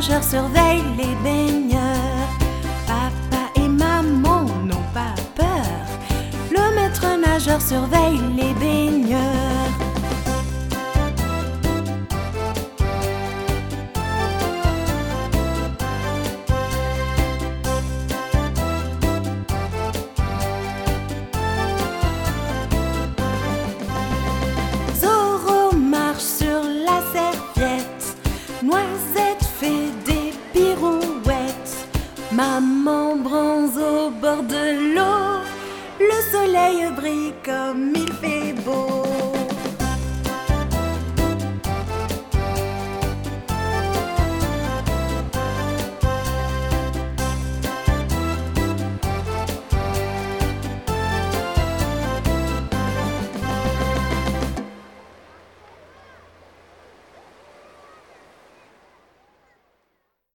nageur surveille les baigneurs. Papa et maman n'ont pas peur. Le maître nageur surveille les baigneurs. Zorro marche sur la serviette. Noisette fait des pirouettes. Maman bronze au bord de l'eau. Le soleil brille comme il fait beau.